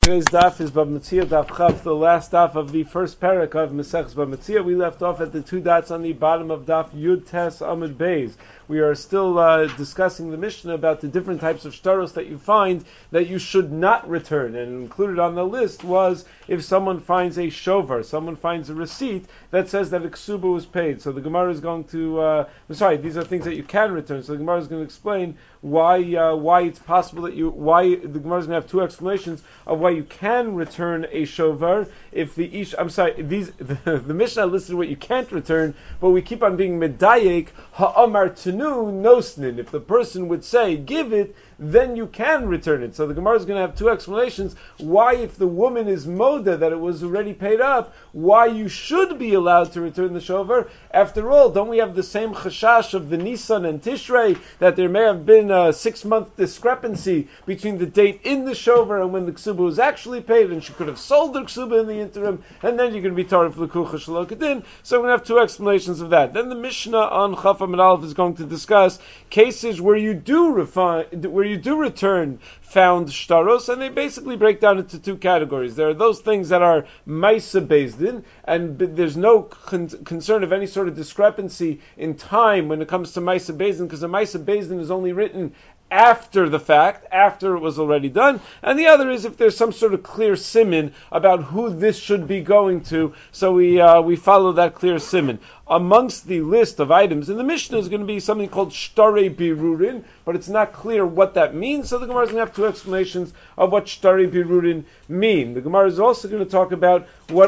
Today's daf is Bava Metzia daf Chav, the last daf of the first parak of Maseches Bava Metzia. We left off at the two dots on the bottom of daf Yud Tes Amud Beis. We are still discussing the Mishnah about the different types of shtaros that you find that you should not return. And included on the list was if someone finds a shovar, someone finds a receipt that says that a ksuba was paid. So the Gemara is going to, these are things that you can return. So the Gemara is going to explain why it's possible that why the Gemara is going to have two explanations of why you can return a shovar if the the Mishnah listed what you can't return, but we keep on being medayek ha'amar tenu nosnin. If the person would say give it, then you can return it. So the Gemara is going to have two explanations why, if the woman is moda that it was already paid up, why you should be allowed to return the shovar. After all, don't we have the same chashash of the Nisan and Tishrei that there may have been a 6-month discrepancy between the date in the shovar and when the ksuba was actually paid, and she could have sold the ksuba in the interim, and then you're going to be tarif l'kucha shelo kedin. So we're going to have two explanations of that. Then the Mishnah on Chaf Amud Aleph is going to discuss cases where you do return found shtaros, and they basically break down into two categories. There are those things that are ma'isa bezdin, and there's no concern of any sort of discrepancy in time when it comes to ma'isa bezdin, because a ma'isa bezdin is only written after the fact, after it was already done. And the other is if there's some sort of clear siman about who this should be going to, so we follow that clear siman. Amongst the list of items in the Mishnah is going to be something called shtarei birurin, but it's not clear what that means, so the Gemara is going to have two explanations of what shtarei birurin mean. The Gemara is also going to talk about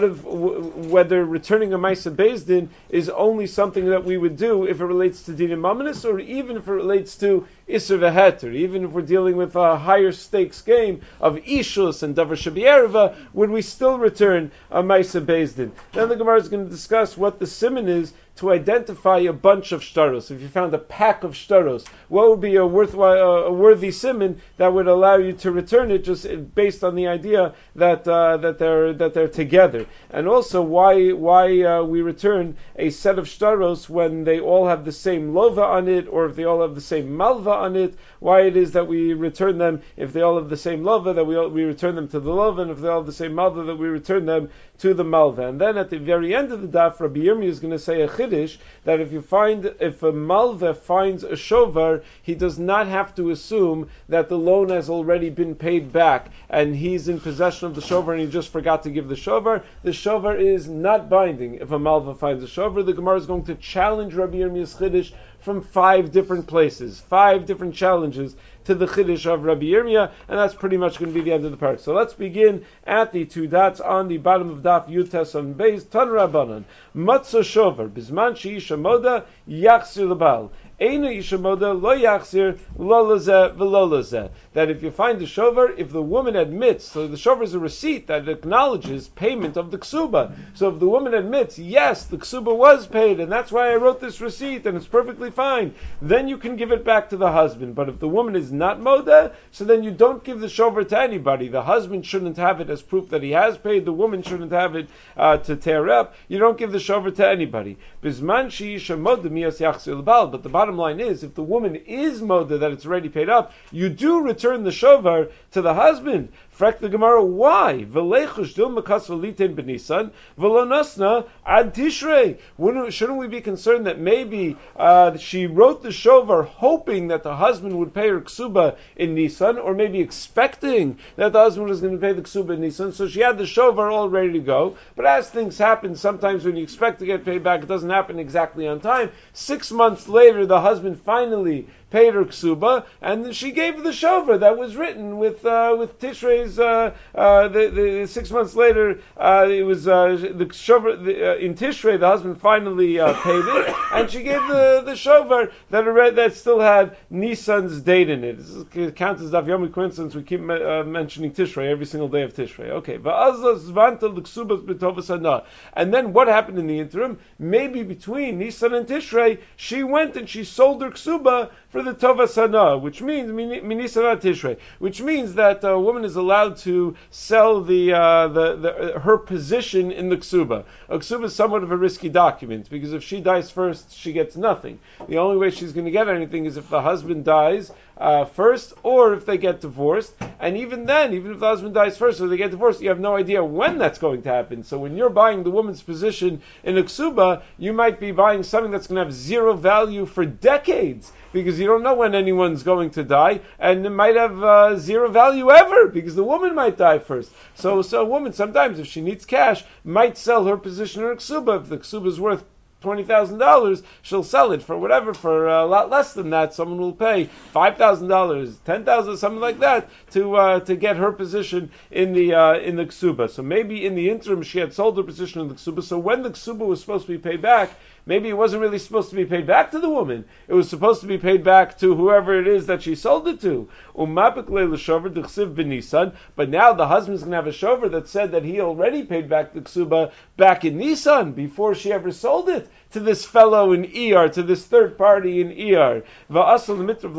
whether returning a ma'isa bezdin is only something that we would do if it relates to dinim mamanis, or even if it relates to isser v'heter, even if we're dealing with a higher stakes game of ishus and davar shabiyerva, would we still return a ma'isa bezdin? Then the Gemara is going to discuss what the siman is to identify a bunch of shtaros. If you found a pack of shtaros, what would be a worthy siman that would allow you to return it, just based on the idea that they're together? And also why we return a set of shtaros when they all have the same lova on it, or if they all have the same malva on it. Why it is that we return them if they all have the same lova, that we return them to the lova, and if they all have the same malva, that we return them to the malva. And then at the very end of the daf, Rabbi Yirmiyah is going to say a chiddush that if a malva finds a shovar, he does not have to assume that the loan has already been paid back and he's in possession of the shovar and he just forgot to give the shovar. The shovar is not binding if a malva finds a shovar. The Gemara is going to challenge Rabbi Yirmiyah's chiddush from 5 different places, 5 different challenges to the chiddush of Rabbi Yirmiyah, and that's pretty much going to be the end of the parak. So let's begin at the two dots on the bottom of daf Yud Tes Amud Beis. Tan Rabbanan Matzah Shovar Bizman Sheisha Moda Yachzir Lebal Eina Isha Moda Lo Yachzir Lo Lazeh V'Lo Lazeh. That if you find the shovar, if the woman admits, so the shovar is a receipt that acknowledges payment of the ksuba. So if the woman admits, yes, the ksuba was paid, and that's why I wrote this receipt, and it's perfectly fine, then you can give it back to the husband. But if the woman is not moda, so then you don't give the shovar to anybody. The husband shouldn't have it as proof that he has paid. The woman shouldn't have it to tear up. You don't give the shovar to anybody. Bizman sheisha moda miyas yachzir lebal. But the bottom line is, if the woman is moda that it's already paid up, you do return the shovar to the husband. Frak the Gemara, why? Shouldn't we be concerned that maybe she wrote the shovar hoping that the husband would pay her ksuba in Nisan, or maybe expecting that the husband was going to pay the ksuba in Nisan, so she had the shovar all ready to go. But as things happen, sometimes when you expect to get paid back, it doesn't happen exactly on time. 6 months later, the husband finally paid her ksuba, and she gave the shovar that was written with Tishrei. The 6 months later, it was the shovar in Tishrei. The husband finally paid it, and she gave the shovar that still had Nisan's date in it. This counts as daf yomi coincidence. We keep mentioning Tishrei every single day of Tishrei. Okay, and then what happened in the interim? Maybe between Nisan and Tishrei, she went and she sold her ksuba for the tovas hana, which means minisan Tishrei, which means that a woman is allowed to sell her position in the ksuba. A ksuba is somewhat of a risky document, because if she dies first, she gets nothing. The only way she's going to get anything is if the husband dies first, or if they get divorced. And even then, even if the husband dies first or they get divorced, you have no idea when that's going to happen. So when you're buying the woman's position in a ksuba, you might be buying something that's going to have zero value for decades, because you don't know when anyone's going to die, and it might have zero value ever, because the woman might die first. So a woman, sometimes, if she needs cash, might sell her position in her ksuba. If the ksuba is worth $20,000, she'll sell it for whatever, for a lot less than that. Someone will pay $5,000, $10,000, something like that, to get her position in the ksuba. So maybe in the interim she had sold her position in the ksuba. So when the ksuba was supposed to be paid back, maybe it wasn't really supposed to be paid back to the woman. It was supposed to be paid back to whoever it is that she sold it to. But now the husband's going to have a shover that said that he already paid back the ksuba back in Nisan, before she ever sold it to this fellow in ER, to this third party in ER. So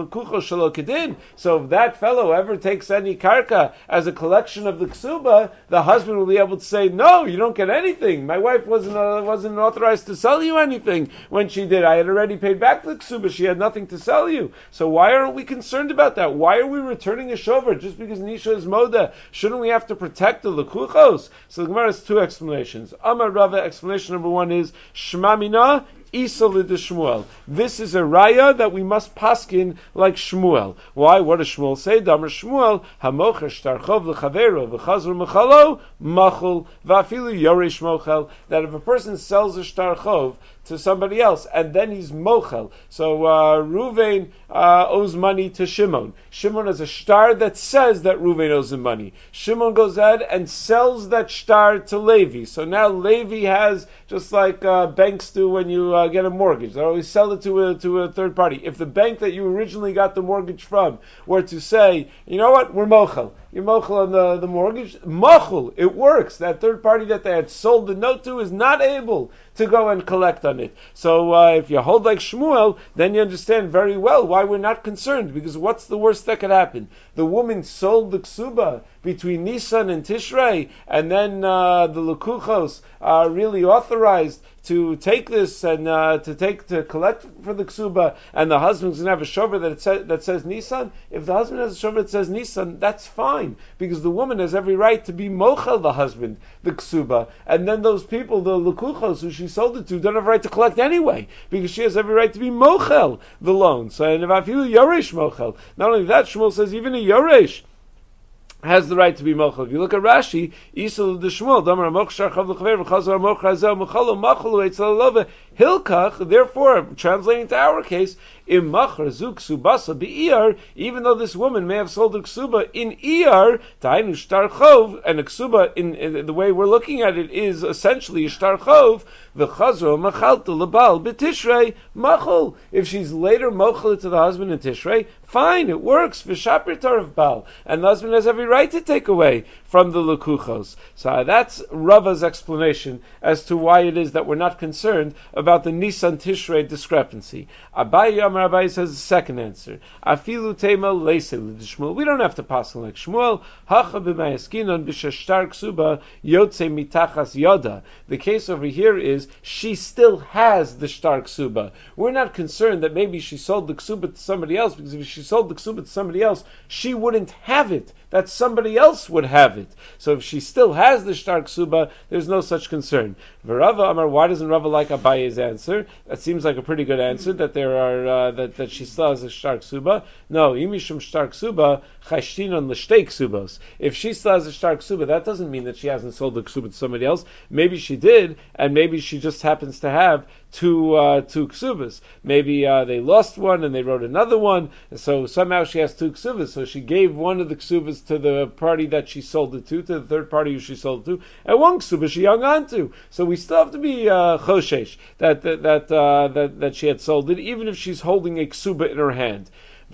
if that fellow ever takes any karka as a collection of the ksuba, the husband will be able to say, no, you don't get anything. My wife wasn't authorized to sell you anything when she did. I had already paid back the ksuba. She had nothing to sell you. So why aren't we concerned about that? Why are we returning a shover just because Nisha is moda? Shouldn't we have to protect the lekuchos? So the Gemara has two explanations. Amar Rava, explanation number one is Shema Mina Isa Shmuel. This is a raya that we must paskin like Shmuel. Why? What does Shmuel say? Damar Shmuel, Hamocher Shtarchov L'Chavero V'Chazor Mechalo Machul V'Afilu Yoresh Mochel. That if a person sells a Shtarchov to somebody else, and then he's mochel. So Ruvain owes money to Shimon. Shimon has a shtar that says that Ruvain owes him money. Shimon goes ahead and sells that shtar to Levi. So now Levi has, just like banks do when you get a mortgage, they always sell it to a third party. If the bank that you originally got the mortgage from were to say, you know what, we're mochel. You're mochel on the mortgage. Mochel, it works. That third party that they had sold the note to is not able to go and collect on it. So if you hold like Shmuel, then you understand very well why we're not concerned, because what's the worst that could happen? The woman sold the ksuba between Nisan and Tishrei, and then the Lekuchos are really authorized to take this and to collect for the ksuba, and the husband's going to have a shover that says Nisan. If the husband has a shover that says Nisan, that's fine, because the woman has every right to be mochel the husband, the ksuba, and then those people, the lekuchos who she sold it to, don't have a right to collect anyway, because she has every right to be mochel the loan. So, and if I feel yoresh mochel, not only that, Shmuel says even a yoresh has the right to be mochel. If you look at Rashi, Isal the Shmuel, Damar Mochshar Chav L'Chaver V'Chazar Mochrazel Mechalo Machalu Eitzel Love Hilkach. Therefore, translating to our case, Im Machar Zuk Subasa Be'iyar, even though this woman may have sold a ksuba in Iyar, Tainu Shtar Chov, and a ksuba in the way we're looking at it is essentially a Shtar Chov. V'Chazar Machalta Lebal B'Tishrei Machal. If she's later mochel to the husband in Tishrei, fine, it works. V'Shapir Tarav Bal, and the husband has every right to take away from the lekuchos. So that's Rava's explanation as to why it is that we're not concerned about the Nisan Tishrei discrepancy. Abayi says the second answer. Afilu tema leise l'Shmuel. We don't have to pass like Shmuel. Hacha b'mayaskinon b'shashtar ksuba yotze mitachas yoda. The case over here is she still has the shtar ksuba. We're not concerned that maybe she sold the ksuba to somebody else, because if she sold the ksuba to somebody else, she wouldn't have it. That somebody else would have it. So if she still has the shtar ksuba, there's no such concern. V'Rava Amar, why doesn't Rava like Abaye's answer? That seems like a pretty good answer, that there are that she still has a shtar ksuba. No, imishum shtar ksuba chashtinon l'shtei ksubos. If she still has a shtar ksuba, that doesn't mean that she hasn't sold the ksuba to somebody else. Maybe she did, and maybe she just happens to have two ksubas. Maybe they lost one and they wrote another one, so somehow she has two ksubas. So she gave one of the ksubas to the party that she sold it to the third party who she sold it to, and one ksuba she hung on to. So we still have to be choshesh that she had sold it, even if she's holding a ksuba in her hand.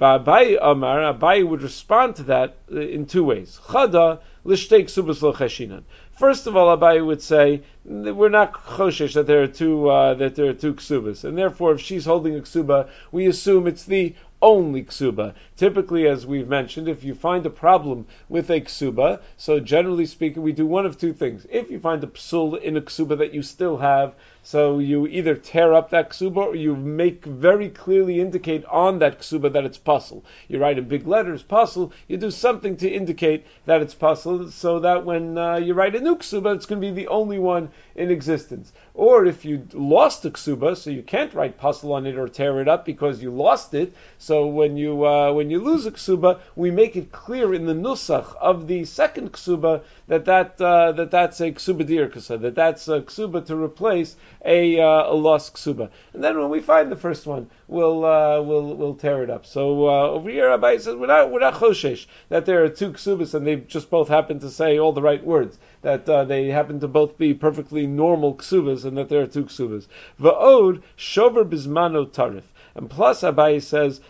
Abayi would respond to that in two ways. Chada l'shtei ksubas lo cheshinan. First of all, Abayi would say we're not choshesh that there are two ksubas, and therefore, if she's holding a ksuba, we assume it's the only ksuba. Typically, as we've mentioned, if you find a problem with a ksuba, so generally speaking, we do one of two things. If you find a psul in a ksuba that you still have, so you either tear up that ksuba or you make very clearly indicate on that ksuba that it's pasul. You write in big letters, pasul, you do something to indicate that it's pasul, so that when you write a new ksuba, it's going to be the only one in existence. Or if you lost a ksuba, so you can't write pasul on it or tear it up because you lost it, so when you lose a ksuba, we make it clear in the nusach of the second ksuba that's a ksuba dirkasa, that's a ksuba to replace a lost ksuba. And then when we find the first one, we'll tear it up. So over here, Abai says we're not choshesh that there are two ksubas and they just both happen to say all the right words. That they happen to both be perfectly normal ksubas and that there are two ksubas. Va'od shover bismano tarif. And plus, Abai says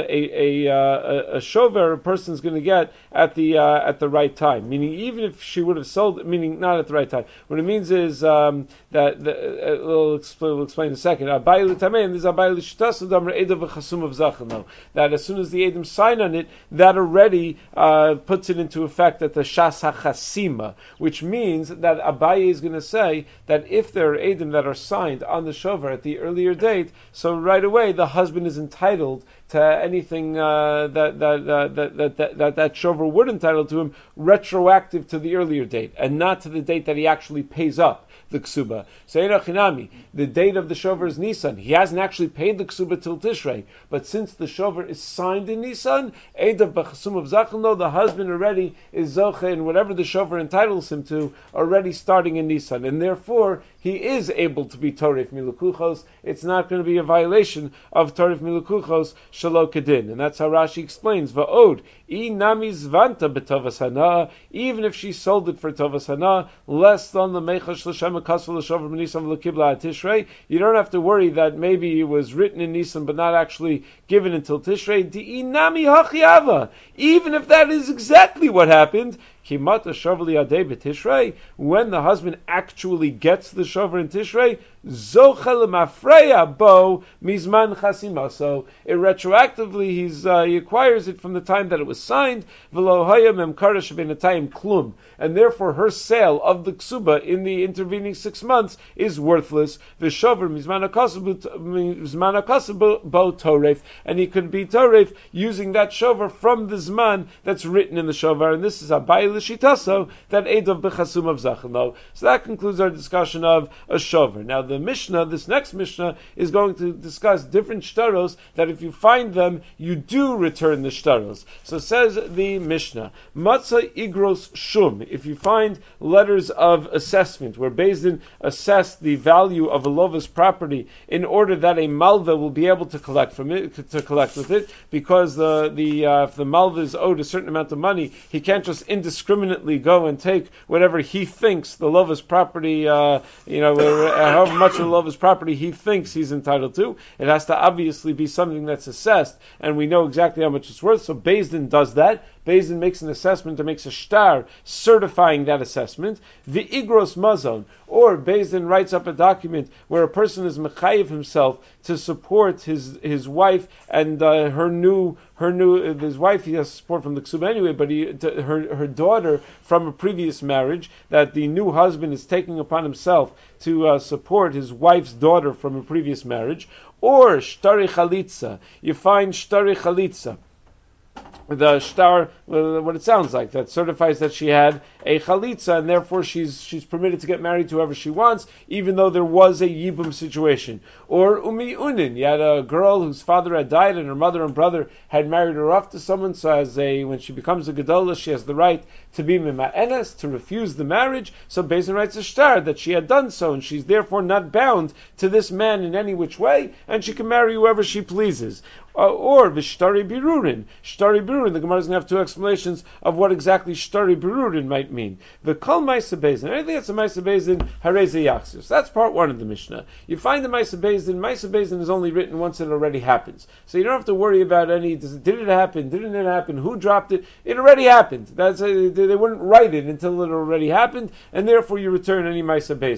a shover a person's going to get at the right time. Meaning, even if she would have sold, meaning not at the right time. What it means is that we'll explain in a second. Abai l'tamei, and this Abai l'shitasu damar edav v'chasum of zachan. That as soon as the edim sign on it, that already puts it into effect at the shas hachasima, which means that Abai is going to say that if there are edim that are signed on the shover at the earlier date, so right away the husband is entitled to anything that shover would entitle to him retroactive to the earlier date, and not to the date that he actually pays up the ksuba. So Chinami, the date of the shover is Nisan. He hasn't actually paid the ksuba till Tishrei, but since the shover is signed in Nisan, Eidav b'chasum of Zachalno, the husband already is zoche in whatever the shover entitles him to, already starting in Nisan, and therefore he is able to be Torif Milukuchos. It's not going to be a violation of Torif Milukuchos Shalo Kedin. And that's how Rashi explains, Va'od, I nami zvanta b'tovas hana, even if she sold it for tovas hana, less than the mechash l'shem akasva l'shover b'nisam l'kibla Tishrei, you don't have to worry that maybe it was written in Nisan but not actually given until Tishrei. Di nami hachiava, even if that is exactly what happened, when the husband actually gets the shover in Tishrei, bo mizman chasima. So it retroactively he acquires it from the time that it was signed. Klum, and therefore her sale of the ksuba in the intervening 6 months is worthless. V'shover mizman bo toref, and he could be toref using that shover from the zman that's written in the shover. And this is a bail shitaso that edav b'chasum of zachan. So that concludes our discussion of a shover. Now the Mishnah, this next Mishnah, is going to discuss different shtaros that if you find them, you do return the shtaros. So says the Mishnah, Matzah igros shum, if you find letters of assessment, where Beis Din assessed the value of a lova's property in order that a malva will be able to collect from it, to collect with it, because if the malva is owed a certain amount of money, he can't just indiscriminately go and take whatever he thinks the lova's property, however much of the lova's property he thinks he's entitled to. It has to obviously be something that's assessed, and we know exactly how much it's worth. So Beis Din does that. Beis Din makes an assessment or makes a shtar certifying that assessment. The igros mazon, or Beis Din writes up a document where a person is mechayiv himself to support his wife and his wife he has support from the ksuba anyway, but her daughter from a previous marriage, that the new husband is taking upon himself to support his wife's daughter from a previous marriage, or shtari chalitza. You find shtari chalitza, the shtar, what it sounds like, that certifies that she had a chalitza, and therefore she's permitted to get married to whoever she wants, even though there was a yibum situation. Or umi unin, you had a girl whose father had died, and her mother and brother had married her off to someone, so when she becomes a gedola, she has the right to be mima'enes, to refuse the marriage. So Beis Din writes a shtar that she had done so, and she's therefore not bound to this man in any which way, and she can marry whoever she pleases. Or v'shtari birurin. Shtari birurin, the Gemara is going to have two explanations of what exactly shtari birurin might mean. The kol ma'aseh Beis Din, anything that's a ma'aseh Beis Din, harei yachzir. So that's part one of the Mishnah. You find the ma'aseh Beis Din is only written once it already happens. So you don't have to worry about did it happen, didn't it happen, who dropped it, it already happened. They wouldn't write it until it already happened, and therefore you return any ma'aseh Beis Din.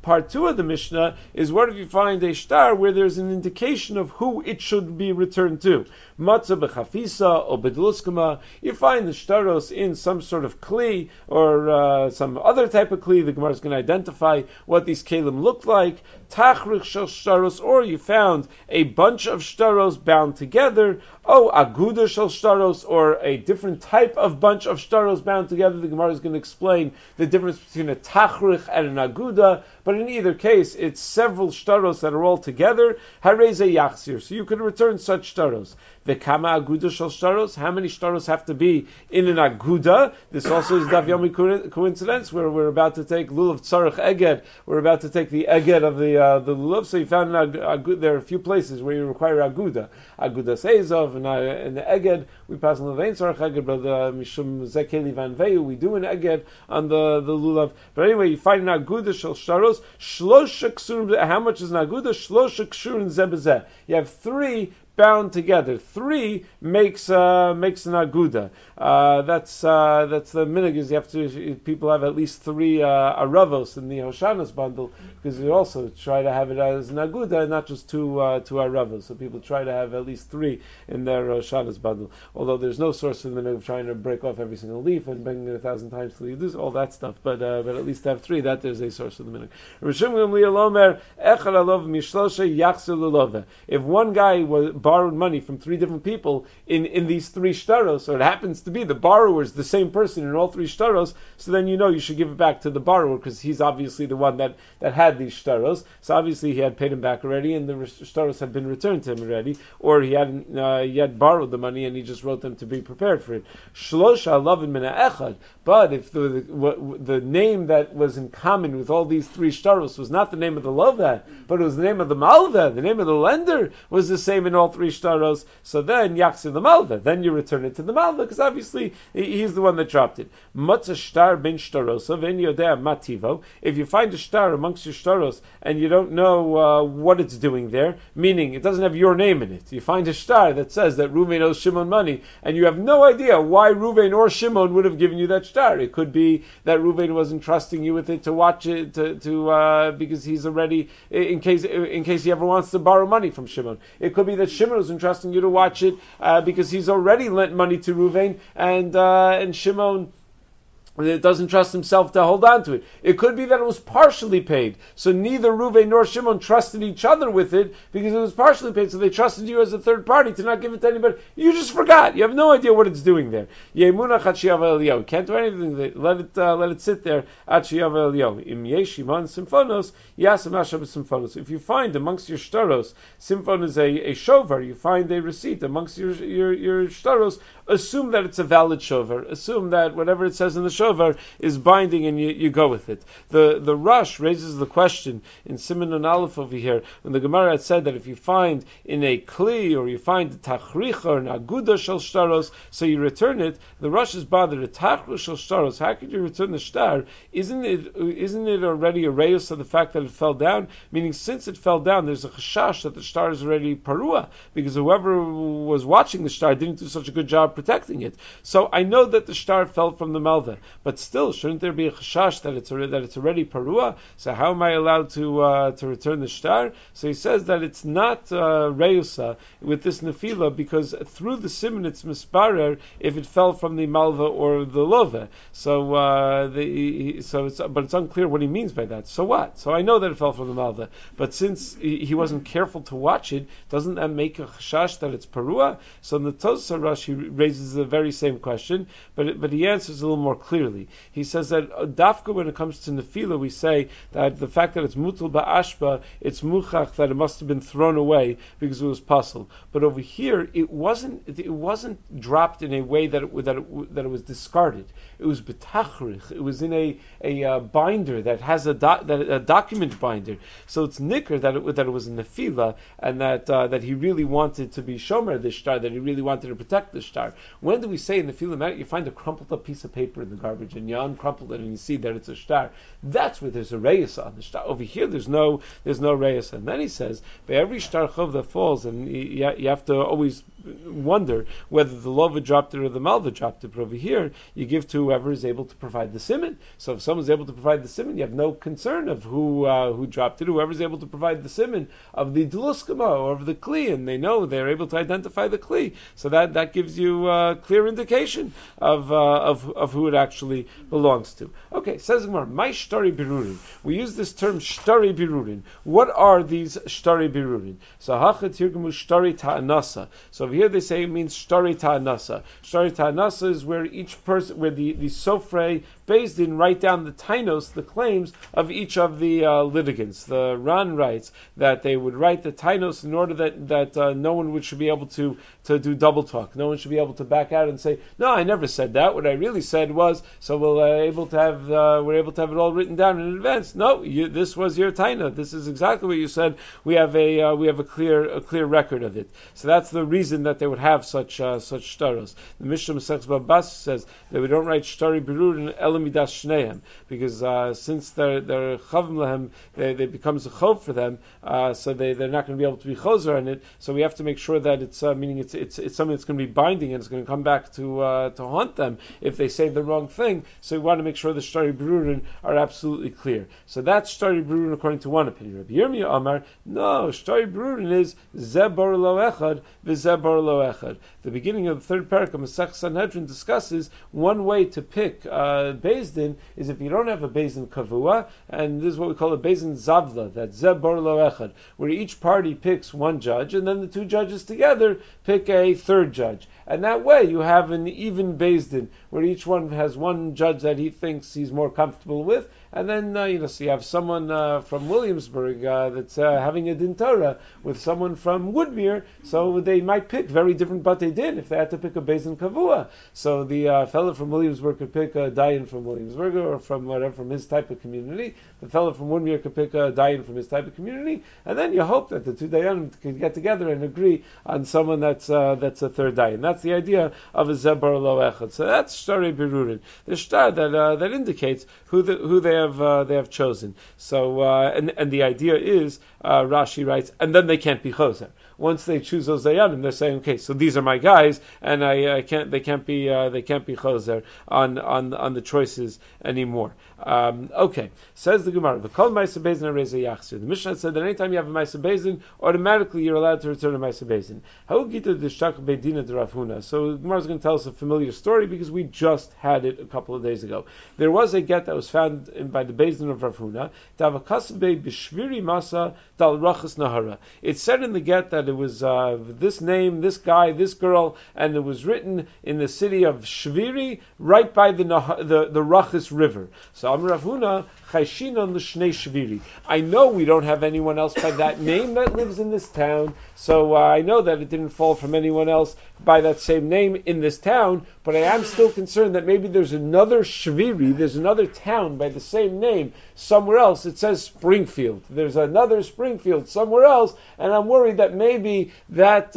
Part 2 of the Mishnah is what if you find a shtar where there's an indication of who it should be returned to. Matzah b'chafisa or b'dluskama. You find the shtaros in some sort of kli or some other type of kli. The Gemara is going to identify what these kelim look like. Tachrich shel shtaros, or you found a bunch of shtaros bound together. Oh, aguda shel shtaros, or a different type of bunch of shtaros bound together. The Gemara is going to explain the difference between a tachrich and an aguda. But in either case, it's several shtaros that are all together. Hareze yachzir. So you could return such shtaros. V'kama aguda shel shtaros. How many shtaros have to be in an aguda? This also is Daf Yomi coincidence, where we're about to take lulav tzarech eged. We're about to take the eged of the lulav. So you found there are a few places where you require aguda. Aguda seizov and the eged. We pass on the vein tzarech eged, but mishum zekeli van veu. We do an eged on the lulav. But anyway, you find an aguda shel shtaros. Shlosha ksurim. How much is an aguda? Shlosha ksurim zebezeh. You have 3 bound together. 3 makes an aguda. That's the minhag. You have to. People have at least 3 aravos in the Hoshanas bundle, because we also try to have it as an aguda, not just 2 aravos. So people try to have at least 3 in their Hoshanas bundle. Although there's no source in the minhag of trying to break off every single leaf and bring it 1,000 times till you do all that stuff. But at least have 3. That is a source of the minhag. If one guy borrowed money from 3 different people in these 3 shtaros, or it happens to be the borrower is the same person in all 3 shtaros, so then you should give it back to the borrower, because he's obviously the one that had these shtaros. So obviously he had paid him back already, and the shtaros had been returned to him already, or he had borrowed the money and he just wrote them to be prepared for it. Shlosha lavin min ha'echad. But if the name that was in common with all these 3 shtaros was not the name of the lova, but it was the name of the malva, the name of the lender was the same in all 3 shtaros, so then yaksin the malva, then you return it to the malva, because obviously he's the one that dropped it. Matzah shtar bin shtarosa ven yodea mativo. If you find a shtar amongst your shtaros and you don't know what it's doing there, meaning it doesn't have your name in it, you find a shtar that says that Ruvain owes Shimon money, and you have no idea why Ruvain or Shimon would have given you that shtar. It could be that Ruvain was entrusting you with it to watch it because he's already in case he ever wants to borrow money from Shimon. It could be that Shimon was entrusting you to watch it because he's already lent money to Ruvain, and Shimon doesn't trust himself to hold on to it. It could be that it was partially paid, so neither Ruvain nor Shimon trusted each other with it because it was partially paid, so they trusted you as a third party to not give it to anybody. You just forgot. You have no idea what it's doing there. Can't do anything. Let it sit there. If you find amongst your shtaros, simfon is a shovar, you find a receipt amongst your shtaros, assume that it's a valid shovar. Assume that whatever it says in the shovar is binding, and you go with it. The Rush raises the question in Siman and Aleph over here, when the Gemara had said that if you find in a kli, or you find a tachrich or an aguda shel shtaros, so you return it. The Rush is bothered. A tachrich shel shtaros, how could you return the shtar? Isn't it already a reus of the fact that it fell down? Meaning, since it fell down, there's a chashash that the shtar is already parua, because whoever was watching the shtar didn't do such a good job protecting it. So I know that the shtar fell from the malva, but still, shouldn't there be a chashash that it's already parua? So how am I allowed to return the shtar? So he says that it's not reusa with this nefila, because through the siman it's misbarer if it fell from the malva or the lova. But it's unclear what he means by that. So what? So I know that it fell from the malva, but since he wasn't careful to watch it, doesn't that make a chashash that it's parua? So in the Tosafos Rush he raises the very same question, but he answers a little more clearly. He says that dafka, when it comes to nefila, we say that the fact that it's mutal ba'ashba, it's muchach that it must have been thrown away because it was puzzle. But over here, it wasn't dropped in a way that it was discarded. It was betachrich. It was in a binder that has a document binder. So it's nicker that it was in nefila, and that he really wanted to be shomer the shtar, that he really wanted to protect the shtar. shtar. When do we say in the field of you find a crumpled up piece of paper in the garbage and you uncrumple it and you see that it's a shtar? That's where there's a reyes on the shtar. Over here, there's no reyes. And then he says, by every shtar chov that falls, and you have to always wonder whether the lova dropped it or the malva dropped it. But over here, you give to whoever is able to provide the siman. So if someone's able to provide the siman, you have no concern of who dropped it. Whoever's able to provide the siman of the deluskama or of the kli, and they know they're able to identify the kli. So that gives you a clear indication of who it actually belongs to. Okay, says Gemara, my shtari birurin. We use this term shtari birurin. What are these shtari birurin? So hachat tirgumu shtari ta'anasa. So over here they say it means shtari ta'anasa. Shtari ta'anasa is where each person, where the sofrei Beis Din write down the tainos, the claims of each of the litigants. The Ran writes that they would write the tainos in order that no one should be able to do double talk. No one should be able to back out and say, no, I never said that. What I really said was, so we're able to have it all written down in advance. No, this was your taina. This is exactly what you said. We have a clear record of it. So that's the reason that they would have such shtaros. The Mishnah Masechus Baba says that we don't write shtari birur in elamidas shneim because since they're chavim lehem, they becomes a chov for them. So they're not going to be able to be chozer on it. So we have to make sure that it's meaning it's something that's going to be binding and it's going to come back to haunt them if they say the wrong thing. So we want to make sure the shtari berurin are absolutely clear. So that's shtari berurin according to one opinion. Rabbi Yirmiyah Amar, no, shtari berurin is zebor lo echad v'zebor lo echad. The beginning of the third parak of Masech Sanhedrin discusses one way to pick Beis Din is if you don't have a Beis Din kavua, and this is what we call a Beis Din zavla, that zebor lo echad, where each party picks one judge and then the two judges together pick a third judge. And that way you have an even Beis Din, where each one has one judge that he thinks he's more comfortable with, and then so you have someone from Williamsburg that's having a din Torah with someone from Woodmere, so they might pick very different batei din if they had to pick a Beis Din kavua. So the fellow from Williamsburg could pick a dayan from Williamsburg or from his type of community. The fellow from Woodmere could pick a dayan from his type of community, and then you hope that the two dayanim can get together and agree on someone that's a third dayan. That's the idea of a zebor lo echad. So that's shtari birurin, the shtar that indicates who they have chosen. So and the idea is Rashi writes, and then they can't be choser. Once they choose those dayanim, they're saying, okay, so these are my guys, and they can't be choser on the choices anymore. Okay, says the Gemara, v'kol ma'aseh beis din harei yachzir. The Mishnah said that anytime you have a ma'aseh beis din, automatically you're allowed to return a ma'aseh beis din. How gita d'shtak beidina de Rav Huna? So the Gemara is going to tell us a familiar story because we just had it a couple of days ago. There was a get that was found by the beis din of Rav Huna. Davakasvei b'shviri masa dal rachas nahara. It said in the get that it was this name, this guy, this girl, and it was written in the city of Shviri, right by the Rachis River. So Amar Rav Huna, Chayshinan l'shnei Shviri. I know we don't have anyone else by that name that lives in this town, so I know that it didn't fall from anyone else by that same name in this town, but I am still concerned that maybe there's another Shviri, there's another town by the same name somewhere else. It says Springfield. There's another Springfield somewhere else, and I'm worried that maybe that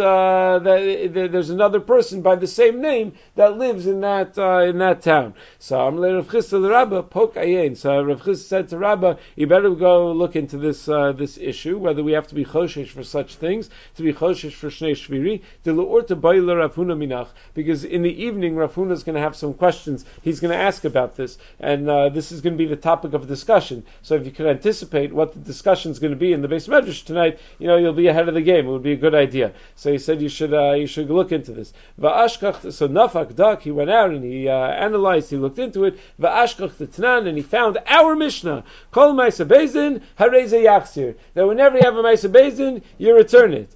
there's another person by the same name that lives in that town. So I'm like Rav Chisda the Rabba poke ayin. So Rav Chisda said to Rabba, you better go look into this issue, whether we have to be choshesh for such things, to be choshesh for shnei shviri, to l'urta bayla Rav Huna minach, because in the evening Rav Huna is going to have some questions. He's going to ask about this, and this is going to be the topic of discussion. So if you could anticipate what the discussion is going to be in the Beis Medrash tonight, you'll be ahead of the game. It would be a good idea. So he said you should look into this. Va'ashkach, so Nafak Dak, he went out and he analyzed, he looked into it. Va'ashkach the Tanan, and he found our Mishnah. Kol Ma'aseh beis din harei ze yachzir. That whenever you have a Ma'aseh beis din, you return it.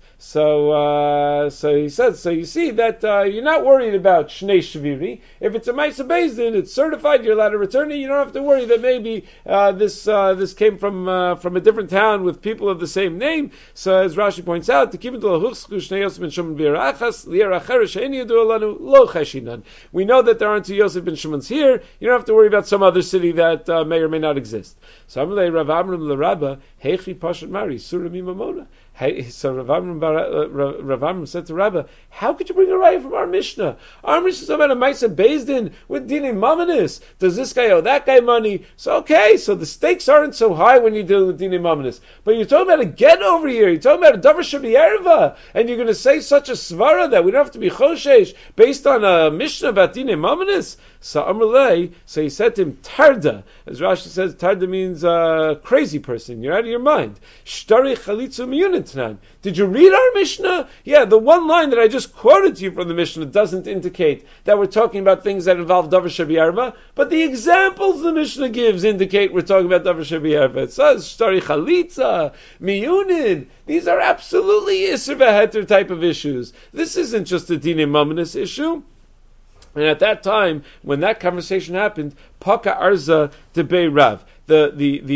So he says, so you see that you're not worried about Shnei Shviri. If it's a Ma'aseh beis din, it's certified, you're allowed to return it. You don't have to worry that maybe this came from a different town with people of the same name. So as Rashi points out, we know that there aren't two Yosef ben Shimon's here. You don't have to worry about some other city that may or may not exist. So Amalei Rav Amram l'Rabba Heichi Pashat Mari Surah Mimamona. So Rav Amram said to Rabbi, how could you bring a raya from our Mishnah? Our Mishnah is about a Maisa Bezdin with Dinei Mamanis. Does this guy owe that guy money? So okay, so the stakes aren't so high when you're dealing with Dinei Mamanis. But you're talking about a get over here. You're talking about a Davar Shabiyarva, and you're going to say such a svara that we don't have to be choshesh based on a Mishnah about Dinei Mamanis. So Amrulay, so he said to him, Tarda. As Rashi says, Tarda means crazy person. You're out of your mind. Shtari chalitzu miyunitnan. Did you read our Mishnah? Yeah, the one line that I just quoted to you from the Mishnah doesn't indicate that we're talking about things that involve Davar Shabiyarva, but the examples the Mishnah gives indicate we're talking about Davar Shabiyarva. It says, Shtari chalitza, miyunin. These are absolutely Isser v'Heter type of issues. This isn't just a Dinei Mamanis issue. And at that time, when that conversation happened, Paka Arza Debei Rav, the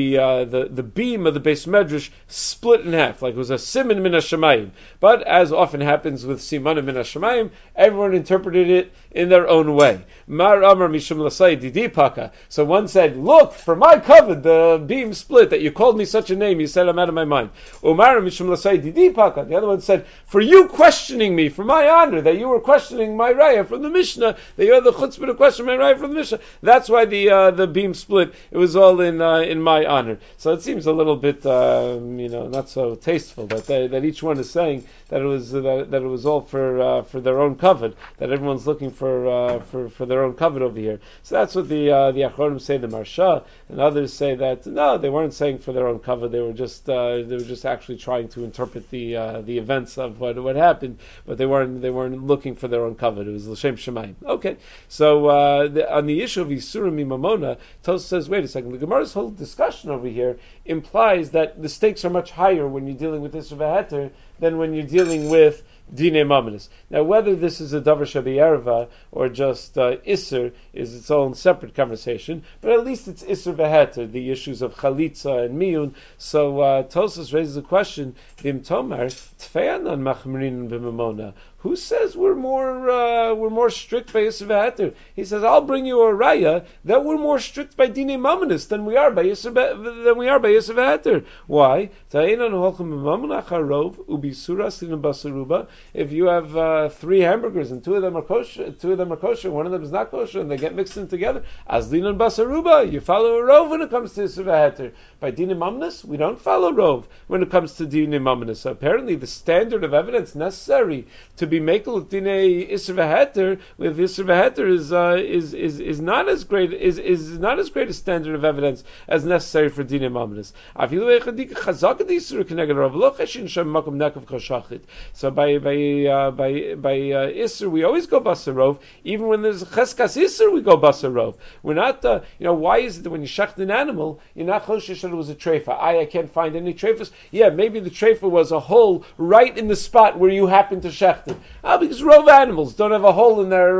beam of the Beis Medrash split in half, like it was a siman min hashamayim. But as often happens with simanim min hashamayim, everyone interpreted it in their own way. Mar Amar Mishum Lasai Didi Paka. So one said, look, for my covet, the beam split, that you called me such a name, you said I'm out of my mind. Umar Mishum Lasai Didi Paka. The other one said, for you questioning me, for my honor, that you were questioning my raya from the Mishnah, that you had the chutzpah to question my raya from the Mishnah. That's why the beam split. It was all in my honor. So it seems a little bit, not so tasteful that each one is saying that it was all for their own covet, that everyone's looking for their own covet over here. So that's what the Achronim say, the Marsha, and others say that no, they weren't saying for their own covet. They were just actually trying to interpret the events of what happened, but they weren't looking for their own covet. It was l'shem shemayim. Okay, so on the issue of Yisurim Mimamona, Tosfos says, wait a second, the Gemara's whole discussion over here implies that the stakes are much higher when you're dealing with Isser v'Heter than when you're dealing with Dinei Mamanis. Now, whether this is a Davar Shabiyarva or just Isser is its own separate conversation, but at least it's Isser v'Heter, the issues of Chalitza and Miyun. So Tosfos raises a question, Vim Tomar, Tfeyanan Machmirin b'Mamona. Who says we're more strict by Isser v'Heter? He says, I'll bring you a raya that we're more strict by Dinei Mamanis than we are by Isser v'Heter. Why? If you have 3 hamburgers and 2 of them are kosher, one of them is not kosher, and they get mixed in together, Azlin and Basaruba, you follow a rov when it comes to Isser v'Heter. By Dinei Mamanis, we don't follow rov when it comes to Dinei Mamanis. So apparently the standard of evidence necessary to be makel with Dinei Isser v'Heter with Isser v'Heter is not as great a standard of evidence as necessary for Dinei Mamanis. So by Isser we always go Basarov. Even when there's Cheskas Isser we go Basarov. We're not why is it that when you shecht an animal you're not choshesh that it was a treifa? I can't find any treifas. Yeah, maybe the treifa was a hole right in the spot where you happen to shecht it. Because rov animals don't have a hole in their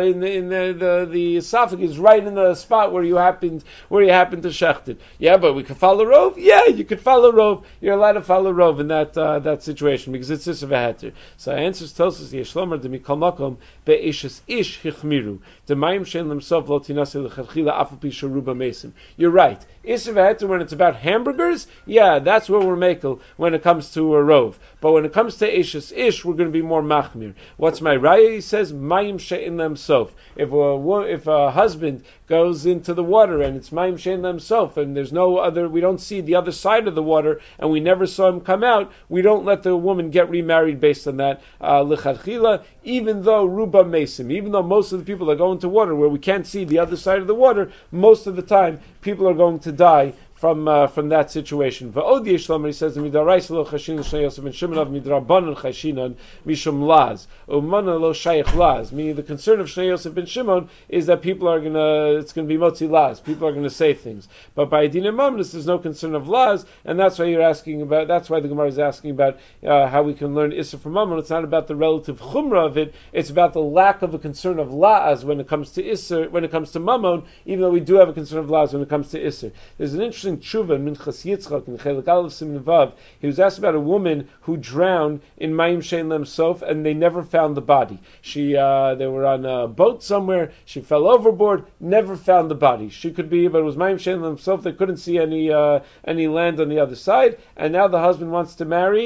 the esophagus right in the spot where you happen to shecht it. Yeah, but we could follow rov. Yeah, you could follow rov. You're allowed to follow rov in that situation because it's Isser v'Heter. So answers tells us Yeshlomer demikol makom be'ishes ish hichmiru demayim shein lemsov lo tinasei lechatchila afu pi sheruba mesim. You're right. Isser v'Heter when it's about hamburgers, yeah, that's where we're makel when it comes to a rov. But when it comes to ishes ish, we're going to be more machmir. What's my raya? He says mayim shein lemsov. If a husband goes into the water and it's mayim shein lemsov and there's no other, we don't see the other side of the water and we never saw him come out, we don't let the woman get remarried based on that lechatchila, even though ruba mesim, even though most of the people are going to water where we can't see the other side of the water, most of the time people are going to die from that situation. Va'od yesh lamer, he says, midaraisa lo chashin l'shnei Yosef ben Shimon av midrabanan chashinan mishum laz umana lo shayich laz. Meaning the concern of Shnei Yosef ben Shimon is that it's going to be motzi laz. People are going to say things. But by Dinei Mamanis, there's no concern of laz, and that's why that's why the Gemara is asking about how we can learn Isser from Mammon. It's not about the relative chumrah of it. It's about the lack of a concern of laz when it comes to Isser, when it comes to Mammon, even though we do have a concern of laz when it comes to Isser. There's an interesting tshuva in Minchas Yitzchak in Chelik Aleph Siman Vav. He was asked about a woman who drowned in Mayim Shein Lem Sof and they never found the body. They were on a boat somewhere. She fell overboard. Never found the body. She could be, but it was Mayim Shein Lem Sof. They couldn't see any land on the other side. And now the husband wants to marry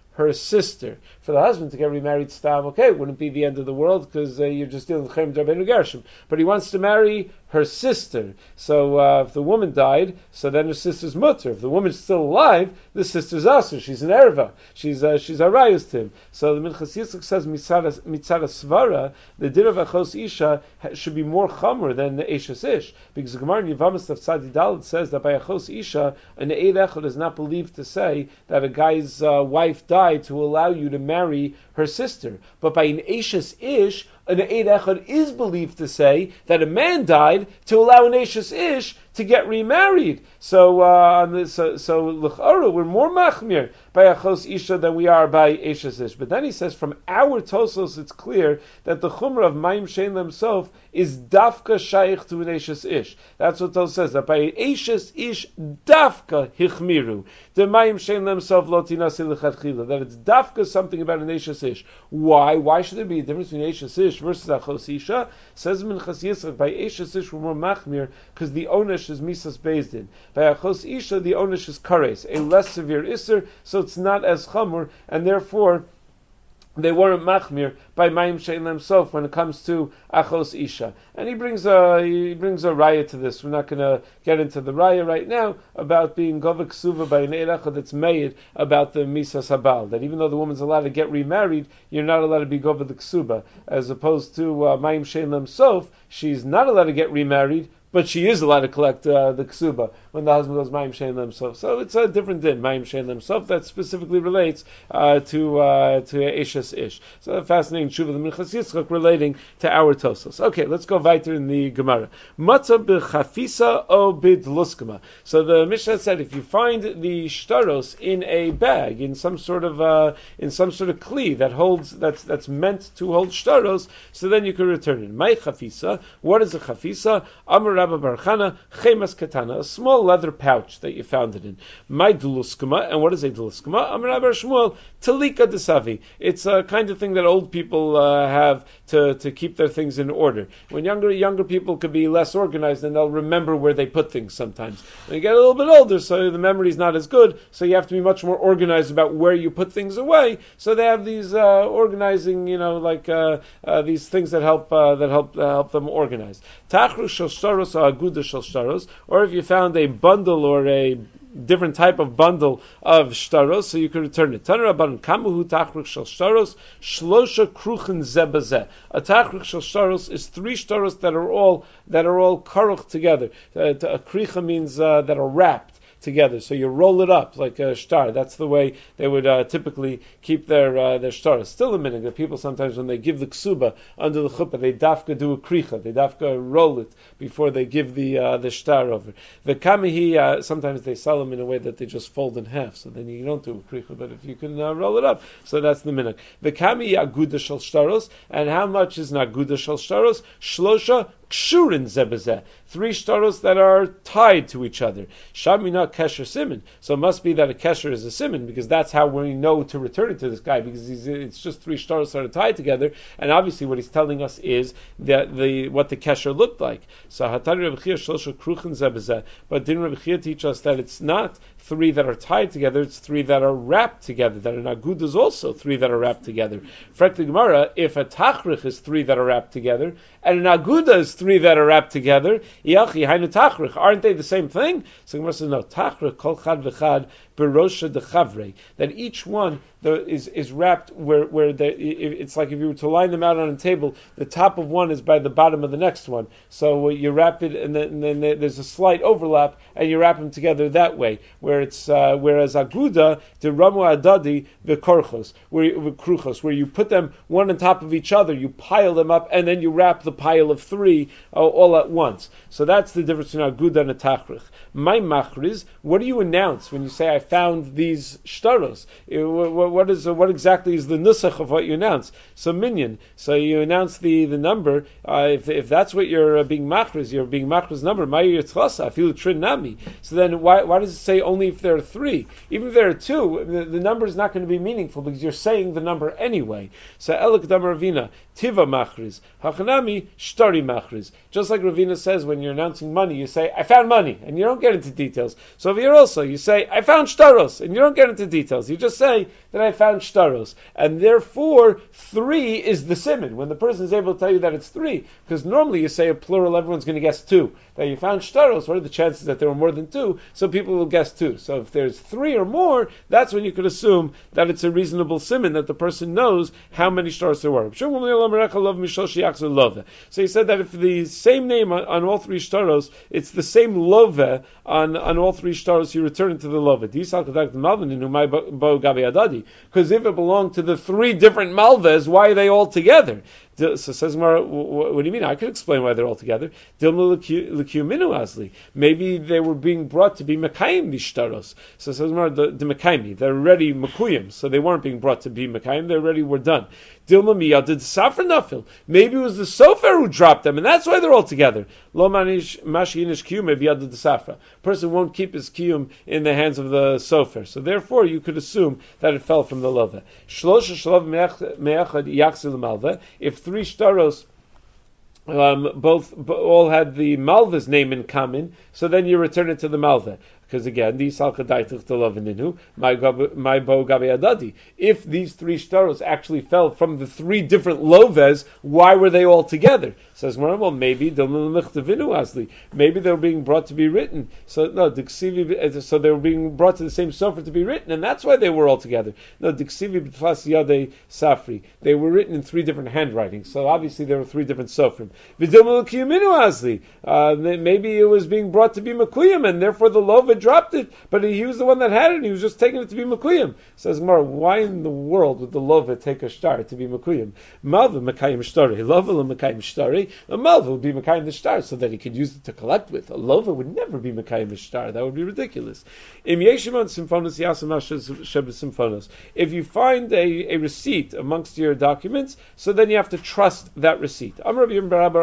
her sister. For the husband to get remarried, Stam, okay, it wouldn't be the end of the world because you're just dealing with Chaim Rabbeinu Gershom. But he wants to marry her sister. So if the woman died, so then her sister's mutter. If the woman's still alive, the sister's aser. She's an erva. She's arayus to him. So the Minchas Yitzchak says mitzara svara, the din of achos isha should be more chamer than the eshes ish, because the Gemara in Yevamos of Tzadi Dalet says that by achos isha an eid echad is not believed to say that a guy's wife died to allow you to marry her sister, but by an eshes ish an eid echad is believed to say that a man died to allow an eshes ish to get remarried. So l'chara, we're more machmir by achos isha than we are by eshes ish. But then he says from our Tosos it's clear that the chumrah of Mayim Shein himself is dafka shaykh to an eshes ish. That's what Tosos says, that by eshes ish dafka hichmiru the Mayim Shein himself lo tinasi l'chadchila, that it's dafka something about an eshes ish. Why should there be a difference between eshes ish versus achos isha? Says Minchas Yitzchak, by eshes ish we're more machmir because the onesh is misas bezdin. By achos isha the onesh is kares, a less severe isser, so it's not as chamur, and therefore they weren't machmir by Mayim Shein himself when it comes to achos isha. And he brings a raya to this. We're not going to get into the raya right now about being govek suva by an eid that's made about the misas habal, that even though the woman's allowed to get remarried, you're not allowed to be govek the ksuba, as opposed to Mayim Shein himself, she's not allowed to get remarried, but she is allowed to collect the ksuba when the husband goes Mayim Shein himself. So it's a different din, Mayim Shein himself, that specifically relates to Eshes Ish. So a fascinating tshuva, the Minchas Yitzchak relating to our Tosos. Okay, let's go weiter in the Gemara. Matzah b'chafisa o b'dluskama. So the Mishnah said, if you find the shtaros in a bag, in some sort of kli that holds, that's meant to hold shtaros, so then you can return it. My chafisa, what is a chafisa? Amar Rabba Bar Chana, chemas katana, a small leather pouch that you found it in. My duluskama, and what is a duluskama? Amar Rabba Shmuel, talika desavi. It's a kind of thing that old people have to keep their things in order. When younger people could be less organized, and they'll remember where they put things sometimes. When you get a little bit older, so the memory's not as good, so you have to be much more organized about where you put things away. So they have these organizing, these things that help them organize. Tachru shel shtaros or aguda shel shtaros, or if you found a bundle or a different type of bundle of shtaros, so you can return it. Taner Rabbanan kamuhu tachruch shel shtaros shlosha kruchen zebazeh. A tachruch shel shtaros is 3 shtaros that are all karuch together. A kricha means that are wrapped together. So you roll it up like a shtar. That's the way they would typically keep their shtar. It's still a minute that people sometimes, when they give the ksuba under the chuppah, they dafka do a kricha. They dafka roll it before they give the shtar over. The kamihi, sometimes they sell them in a way that they just fold in half. So then you don't do a kricha, but if you can roll it up, so that's the minute. The kamihi aguda shel shtaros, and how much is an aguda shel shtaros? Shlosha kshurin zebazeh. 3 shtaros that are tied to each other. Shamina kesher siman. So it must be that a kesher is a siman, because that's how we know to return it to this guy, because it's just 3 shtaros that are tied together, and obviously what he's telling us is that what the kesher looked like. So Hatari Reb Chia shlosha kruchen zebazeh. But didn't Reb Chia teach us that it's not 3 that are tied together, it's 3 that are wrapped together, that an aguda is also 3 that are wrapped together. Frek the Gemara, if a tachrich is 3 that are wrapped together, and an aguda is 3 that are wrapped together, yachi hainu tachrich, aren't they the same thing? So Gemara says, no, tachrich kol chad v'chad berosha dechavre, that each one is wrapped where it's like if you were to line them out on a table, the top of one is by the bottom of the next one. So you wrap it, and then there's a slight overlap, and you wrap them together that way. Whereas aguda the ramu adadi the korchos, where you put them one on top of each other, you pile them up, and then you wrap the pile of 3 all at once. So that's the difference between aguda and a tachrich. My machriz, what do you announce when you say I found these shtaros? What exactly is the nusach of what you announce? So minyan. So you announce the number. If that's what you're being machriz, you're being machriz number. Ma'ir tzchasa, I feel trin nami. So then why does it say only if there are 3? Even if there are 2, the number is not going to be meaningful because you're saying the number anyway. So elik damar Ravina tiva machriz hachanami shtari machriz. Just like Ravina says, when you're announcing money, you say I found money, and you don't get into details. So over here also, you say I found shtaros, and you don't get into details. You just say that that I found shtaros, and therefore 3 is the siman. When the person is able to tell you that it's 3, because normally you say a plural, everyone's going to guess 2. That you found shtaros, what are the chances that there were more than 2? So people will guess 2. So if there's 3 or more, that's when you could assume that it's a reasonable siman, that the person knows how many shtaros there were. So he said that if the same name on all 3 shtaros, it's the same love on all 3 shtaros, you return it to the love. Because if it belonged to the 3 different malvas, why are they all together? So says Gemara, what do you mean? I could explain why they're all together. Maybe they were being brought to be Mekayim Mishtaros. So says Gemara, the Mekayim, they're already Mekuyim, so they weren't being brought to be Mekayim, they already were done. Dilma Miyad did Safra Nafil. Maybe it was the Sofer who dropped them, and that's why they're all together. Lo Manish Mashinish Kiyum Miyad did the Safra. Person won't keep his Kiyum in the hands of the Sofer. So therefore, you could assume that it fell from the Lova. Shlosha Shlav Me'echad Yaksil Malva. If 3 shtaros all had the Malva's name in common, so then you return it to the Malva. Because again, these if these 3 shtaros actually fell from the 3 different loves, why were they all together? Says well, maybe they were being brought to be written. So no, so they were being brought to the same sofer to be written, and that's why they were all together. No, safri. They were written in 3 different handwritings, so obviously there were 3 different sofrim. Maybe it was being brought to be Mekuyim, and therefore the lova dropped it, but he was the one that had it, and he was just taking it to be Mekuyim. Says Gemara, why in the world would the lova take a star to be Mekuyim? Malva Mekayim Shtari, lova Mekayim Shtari. A malva would be Mekayim the star so that he could use it to collect with. A lova would never be Mekayim the star. That would be ridiculous. If you find a receipt amongst your documents, so then you have to trust that receipt. Rabbi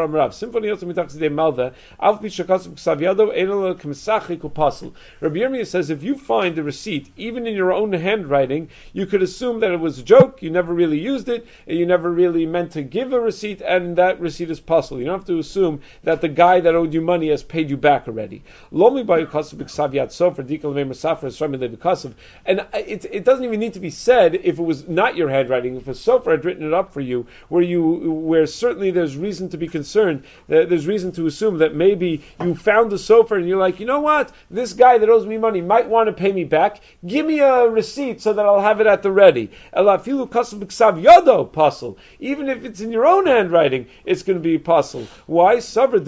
Yirmiyah says if you find a receipt, even in your own handwriting, you could assume that it was a joke, you never really used it, and you never really meant to give a receipt, and that receipt is possible. You don't have to assume that the guy that owed you money has paid you back already. And it doesn't even need to be said if it was not your handwriting. If a sofer had written it up for you, where certainly there's reason to be concerned, there's reason to assume that maybe you found the sofer and you're like, you know what, this guy that owes me money might want to pay me back. Give me a receipt so that I'll have it at the ready. Even if it's in your own handwriting, it's going to be possible. Why? Because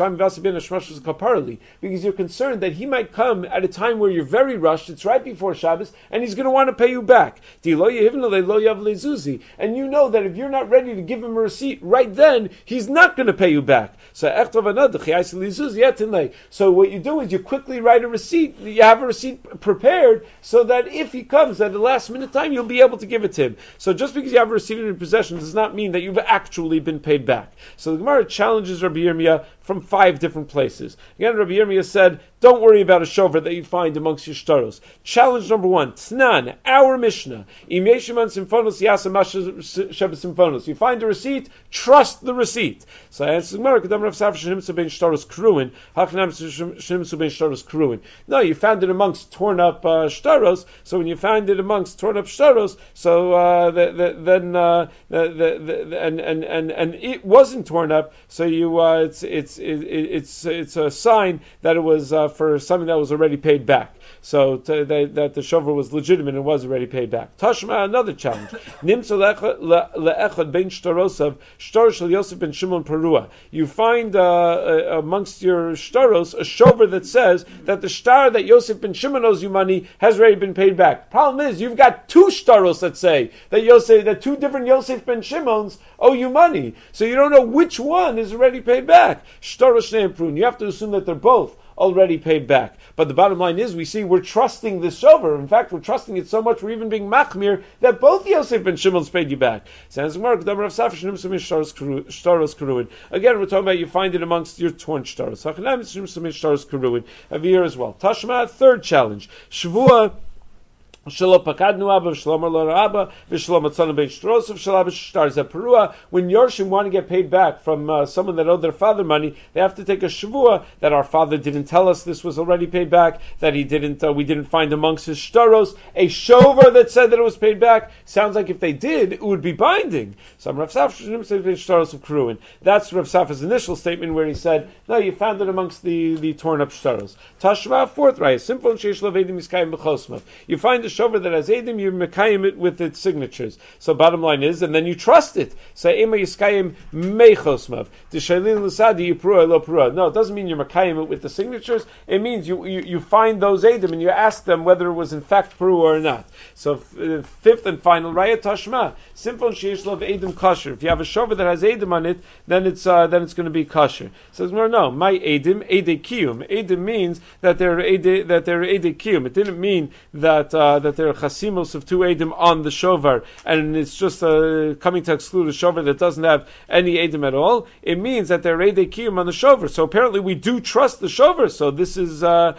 you're concerned that he might come at a time where you're very rushed, it's right before Shabbos, and he's going to want to pay you back. And you know that if you're not ready to give him a receipt right then, he's not going to pay you back. So what you do is you quickly write a receipt, you have a receipt prepared, so that if he comes at the last minute time, you'll be able to give it to him. So just because you have a receipt in your possession does not mean that you've actually been paid back. So the Gemara challenges Rabbi Yirmiyah from 5 different places. Again, Rabbi Yirmiyah said, don't worry about a shover that you find amongst your shtaros. Challenge number 1, Tnan, our Mishnah. You find a receipt, trust the receipt. So I answer Gemara, no, you found it amongst torn up shtaros, so when you find it amongst torn up shtaros, so and it wasn't torn up, so you it's a sign that it was for something that was already paid back. So that the shover was legitimate and was already paid back. Tashma, another challenge. Nimsa le'echad ben shtarosav shtar shel Yosef ben Shimon Perua. You find amongst your shtaros a shover that says that the shtar that Yosef ben Shimon owes you money has already been paid back. Problem is, you've got 2 shtaros that say that 2 different Yosef ben Shimons owe you money. So you don't know which one is already paid back. Shtaros shnei prun. You have to assume that they're both already paid back. But the bottom line is, we see we're trusting this shover. In fact, we're trusting it so much we're even being machmir that both Yosef and Shimon's paid you back. Again, we're talking about you find it amongst your torn shtaros. Here as well. Tashma, 3rd challenge. Shavua Shalom pakadnu abba, shalom lo abba, v'shalom atzana ben shtrosov, shalom shtar zeperua. When Yorshim want to get paid back from someone that owed their father money, they have to take a shavua that our father didn't tell us this was already paid back, that we didn't find amongst his shtaros a shover that said that it was paid back. Sounds like if they did, it would be binding. Some Rav Saf shtaros of Kruin. That's Rav Saf's initial statement where he said, no, you found it amongst the torn up shtaros. Tashma, fourth raya, simple and sheish lovedim iskayim b'chosmav. You find a shover that has edim, you mekayim it with its signatures. So bottom line is, and then you trust it. Say ema yiskayim meichosmav. Tishaylin l'sadi yiprua lo prua. No, it doesn't mean you're mekayim it with the signatures. It means you find those edim and you ask them whether it was in fact prua or not. So fifth and final raya tashma, simple and sheish lov edim kosher. If you have a shover that has edim on it, then it's going to be kosher. Says no, my edim ede kiyum. Edim means that they're ede kiyum. It didn't mean that there are chasimos of two edim on the shovar, and it's just coming to exclude a shovar that doesn't have any edim at all. It means that there are ede kiyum on the shovar. So apparently we do trust the shovar. So this is so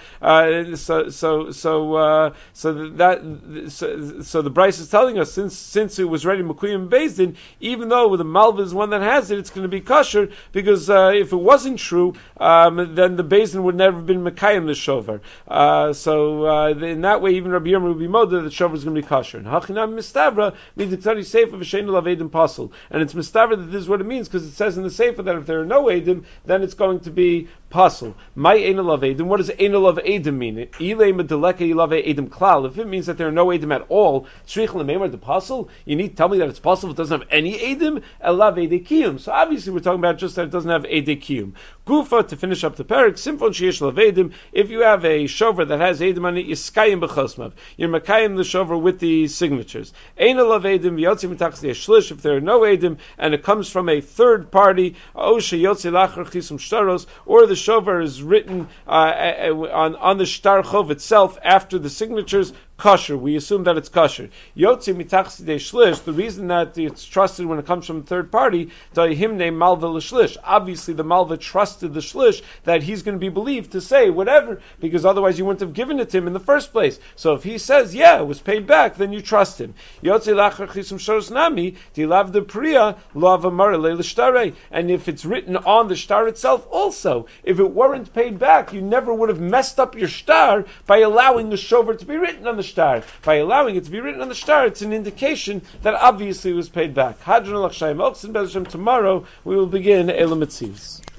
the Bryce is telling us since it was ready Mekuyim Beis Din, even though the malva is one that has it, it's going to be kosher because if it wasn't true, then the Beis Din would never have been Mekayim the shovar. In that way, even Rabbi Yirmiyah would be moda that shover is going to be kosher. And hachinam mistavra midiktari seifa v'sheinu lav edim pasul. And it's mistavra that this is what it means because it says in the seifa that if there are no edim, then it's going to be pasul. My enel lav edim. What does enel lav edim mean? Ilay medeleka ilave edim klal. If it means that there are no edim at all, shrich lememar the pasul. You need to tell me that it's possible it doesn't have any edim. Elav edekiyum. So obviously we're talking about just that it doesn't have edekiyum. Gufa to finish up the parak. Simple sheish lav edim. If you have a shover that has edim on it, yiskayim b'chosmav. You're makayim the shover with the signatures. Ein alav edim v'yotzi mitachas shlish. If there are no edim and it comes from a third party, o sheyotzi lachar chisum shtaros, or the shover is written on the shtar chov itself after the signatures. Kosher. We assume that it's kosher. Yotzi mitachas shlish. The reason that it's trusted when it comes from a third party, himne malva l'shlish. Obviously, the malva trusted the shlish that he's going to be believed to say whatever, because otherwise you wouldn't have given it to him in the first place. So if he says, yeah, it was paid back, then you trust him. Yotzi lachar chisum shtaros nami dilav de priya lav amar le'lishtare. And if it's written on the shtar itself, also, if it weren't paid back, you never would have messed up your shtar by allowing the shover to be written on the shtar. By allowing it to be written on the shtar, it's an indication that obviously it was paid back. Hadron al Tomorrow we will begin Elam Etzivs.